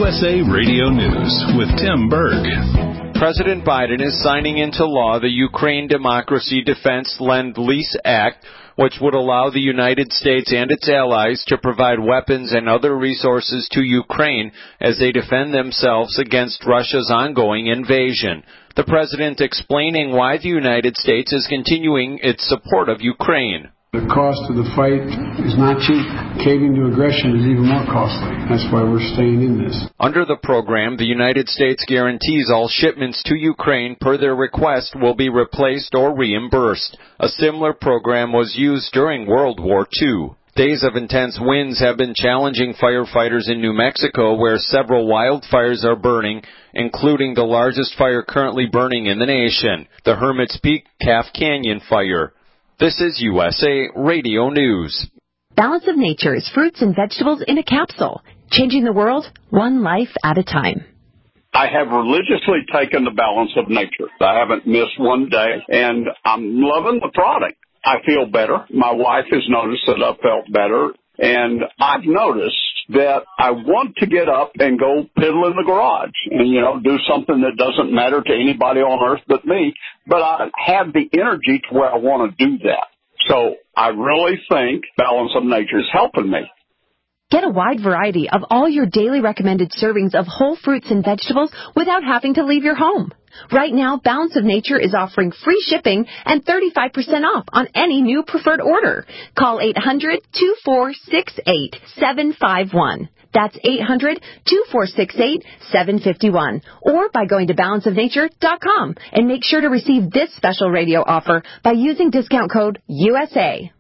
USA Radio News with Tim Berg. President Biden is signing into law the Ukraine Democracy Defense Lend-Lease Act, which would allow the United States and its allies to provide weapons and other resources to Ukraine as they defend themselves against Russia's ongoing invasion. The president explaining why the United States is continuing its support of Ukraine. The cost of the fight is not cheap. Caving to aggression is even more costly. That's why we're staying in this. Under the program, the United States guarantees all shipments to Ukraine per their request will be replaced or reimbursed. A similar program was used during World War II. Days of intense winds have been challenging firefighters in New Mexico, where several wildfires are burning, including the largest fire currently burning in the nation, the Hermit's Peak Calf Canyon fire. This is USA Radio News. Balance of Nature's fruits and vegetables in a capsule, changing the world one life at a time. I have religiously taken the Balance of Nature. I haven't missed one day, and I'm loving the product. I feel better. My wife has noticed that I felt better, and I've noticed that I want to get up and go piddle in the garage and, do something that doesn't matter to anybody on earth but me, but I have the energy to where I want to do that. So I really think Balance of Nature is helping me. Get a wide variety of all your daily recommended servings of whole fruits and vegetables without having to leave your home. Right now, Balance of Nature is offering free shipping and 35% off on any new preferred order. Call 800-2468-751. That's 800-2468-751. Or by going to balanceofnature.com and make sure to receive this special radio offer by using discount code USA.